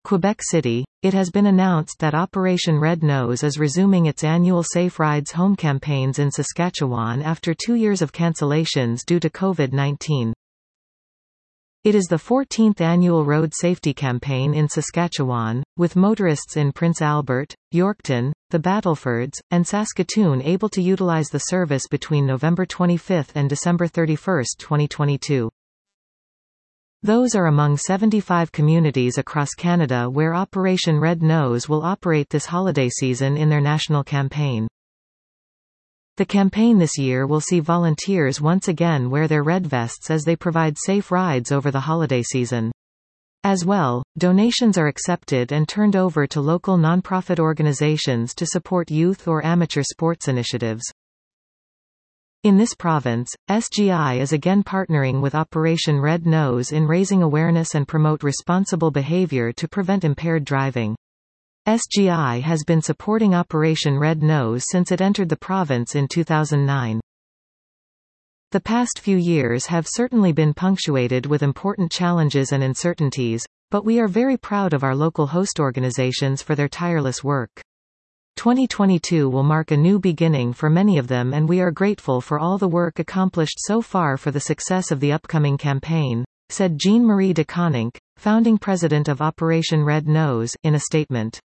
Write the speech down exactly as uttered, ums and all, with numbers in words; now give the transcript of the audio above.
Quebec City, it has been announced that Operation Red Nose is resuming its annual Safe Rides Home campaigns in Saskatchewan after two years of cancellations due to COVID nineteen. It is the fourteenth annual road safety campaign in Saskatchewan, with motorists in Prince Albert, Yorkton, the Battlefords, and Saskatoon able to utilize the service between November twenty-fifth and December thirty-first, twenty twenty-two. Those are among seventy-five communities across Canada where Operation Red Nose will operate this holiday season in their national campaign. The campaign this year will see volunteers once again wear their red vests as they provide safe rides over the holiday season. As well, donations are accepted and turned over to local nonprofit organizations to support youth or amateur sports initiatives. In this province, S G I is again partnering with Operation Red Nose in raising awareness and promote responsible behavior to prevent impaired driving. S G I has been supporting Operation Red Nose since it entered the province in two thousand nine. The past few years have certainly been punctuated with important challenges and uncertainties, but we are very proud of our local host organizations for their tireless work. twenty twenty-two will mark a new beginning for many of them, and we are grateful for all the work accomplished so far for the success of the upcoming campaign, said Jean-Marie de Koninck, founding president of Operation Red Nose, in a statement.